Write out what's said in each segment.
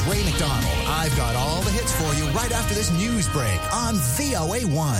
Ray McDonald. I've got all the hits for you right after this news break on VOA1.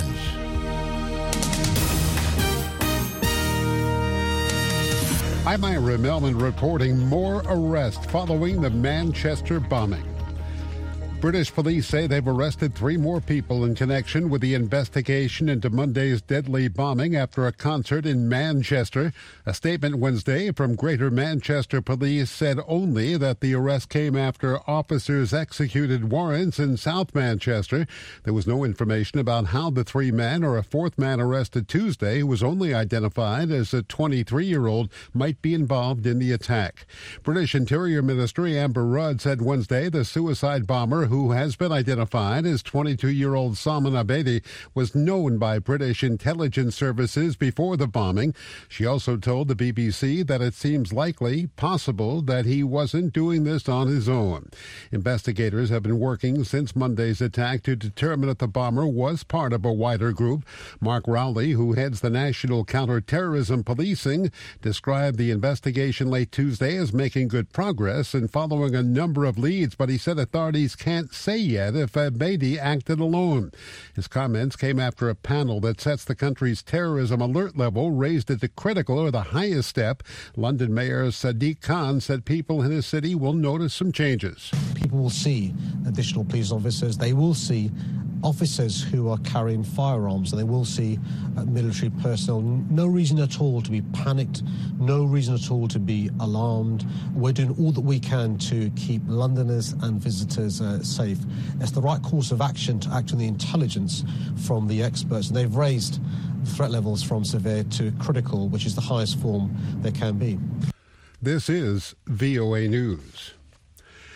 I'm Ira Melman reporting more arrests following the Manchester bombing. British police say they've arrested 3 more people in connection with the investigation into Monday's deadly bombing after a concert in Manchester. A statement Wednesday from Greater Manchester Police said only that the arrest came after officers executed warrants in South Manchester. There was no information about how the 3 men or a 4th man arrested Tuesday, who was only identified as a 23-year-old, might be involved in the attack. British Interior Minister Amber Rudd said Wednesday the suicide bomber, who has been identified as 22-year-old Salman Abedi, was known by British intelligence services before the bombing. She also told the BBC that it seems possible that he wasn't doing this on his own. Investigators have been working since Monday's attack to determine if the bomber was part of a wider group. Mark Rowley, who heads the National Counter-Terrorism Policing, described the investigation late Tuesday as making good progress and following a number of leads, but he said authorities can't say yet if Abedi acted alone. His comments came after a panel that sets the country's terrorism alert level raised it to critical, or the highest step. London Mayor Sadiq Khan said people in his city will notice some changes. People will see additional police officers. They will see officers who are carrying firearms, and they will see military personnel. No reason at all to be panicked, no reason at all to be alarmed. We're doing all that we can to keep Londoners and visitors safe. It's the right course of action to act on the intelligence from the experts. And they've raised threat levels from severe to critical, which is the highest form there can be. This is VOA News.